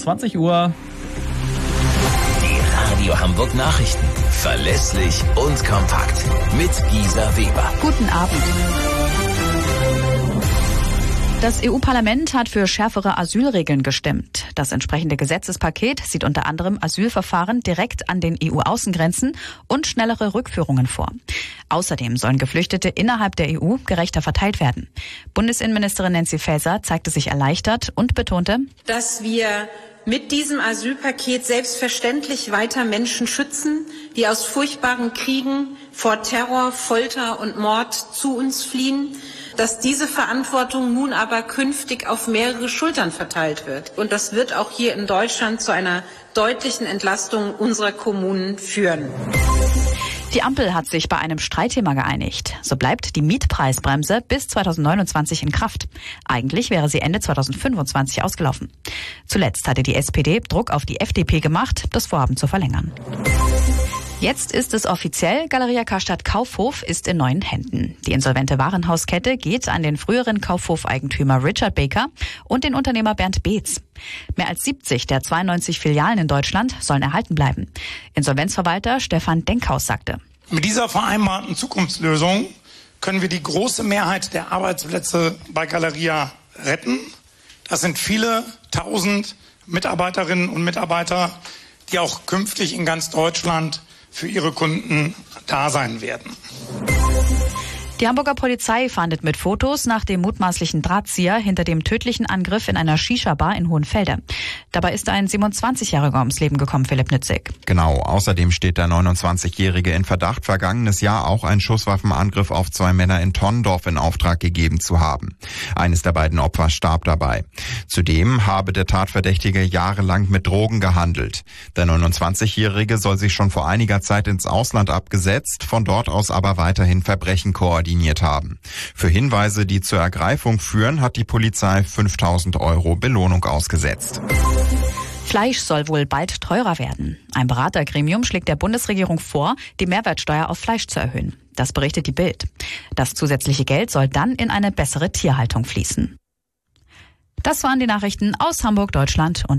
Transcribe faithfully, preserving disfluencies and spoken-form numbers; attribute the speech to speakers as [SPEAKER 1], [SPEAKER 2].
[SPEAKER 1] zwanzig Uhr.
[SPEAKER 2] Die Radio Hamburg Nachrichten. Verlässlich und kompakt. Mit Gisa Weber.
[SPEAKER 3] Guten Abend. Das E U-Parlament hat für schärfere Asylregeln gestimmt. Das entsprechende Gesetzespaket sieht unter anderem Asylverfahren direkt an den E U-Außengrenzen und schnellere Rückführungen vor. Außerdem sollen Geflüchtete innerhalb der E U gerechter verteilt werden. Bundesinnenministerin Nancy Faeser zeigte sich erleichtert und betonte,
[SPEAKER 4] dass wir mit diesem Asylpaket selbstverständlich weiter Menschen schützen, die aus furchtbaren Kriegen vor Terror, Folter und Mord zu uns fliehen, dass diese Verantwortung nun aber künftig auf mehrere Schultern verteilt wird. Und das wird auch hier in Deutschland zu einer deutlichen Entlastung unserer Kommunen führen.
[SPEAKER 3] Die Ampel hat sich bei einem Streitthema geeinigt. So bleibt die Mietpreisbremse bis zweitausendneunundzwanzig in Kraft. Eigentlich wäre sie Ende zweitausendfünfundzwanzig ausgelaufen. Zuletzt hatte die S P D Druck auf die F D P gemacht, das Vorhaben zu verlängern. Jetzt ist es offiziell, Galeria Karstadt Kaufhof ist in neuen Händen. Die insolvente Warenhauskette geht an den früheren Kaufhof-Eigentümer Richard Baker und den Unternehmer Bernd Beetz. Mehr als siebzig der zweiundneunzig Filialen in Deutschland sollen erhalten bleiben. Insolvenzverwalter Stefan Denkhaus sagte:
[SPEAKER 5] Mit dieser vereinbarten Zukunftslösung können wir die große Mehrheit der Arbeitsplätze bei Galeria retten. Das sind viele tausend Mitarbeiterinnen und Mitarbeiter, die auch künftig in ganz Deutschland für ihre Kunden da sein werden.
[SPEAKER 3] Die Hamburger Polizei fahndet mit Fotos nach dem mutmaßlichen Drahtzieher hinter dem tödlichen Angriff in einer Shisha-Bar in Hohenfelde. Dabei ist ein siebenundzwanzigjähriger ums Leben gekommen, Philipp Nützig.
[SPEAKER 6] Genau, außerdem steht der neunundzwanzigjährige in Verdacht, vergangenes Jahr auch einen Schusswaffenangriff auf zwei Männer in Tonnendorf in Auftrag gegeben zu haben. Eines der beiden Opfer starb dabei. Zudem habe der Tatverdächtige jahrelang mit Drogen gehandelt. Der neunundzwanzigjährige soll sich schon vor einiger Zeit ins Ausland abgesetzt, von dort aus aber weiterhin Verbrechen koordiniert haben. Für Hinweise, die zur Ergreifung führen, hat die Polizei fünftausend Euro Belohnung ausgesetzt.
[SPEAKER 3] Fleisch soll wohl bald teurer werden. Ein Beratergremium schlägt der Bundesregierung vor, die Mehrwertsteuer auf Fleisch zu erhöhen. Das berichtet die Bild. Das zusätzliche Geld soll dann in eine bessere Tierhaltung fließen. Das waren die Nachrichten aus Hamburg, Deutschland und